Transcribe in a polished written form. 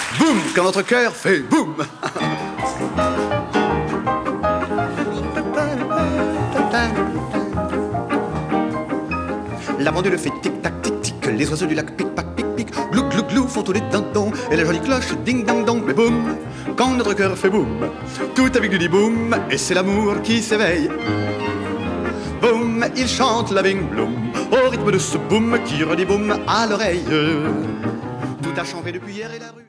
Boum, quand notre cœur fait boum. La pendule fait tic-tac, tic-tic, les oiseaux du lac pic-pac, pic-pic, glou glou glou font tous les dindons, et la jolie cloche ding-dang-dong, mais boum, quand notre cœur fait boum, tout avec du dit boum, et c'est l'amour qui s'éveille. Boum, il chante la bing-bloum, au rythme de ce boum qui redit boum à l'oreille. Tout a changé depuis hier et la rue.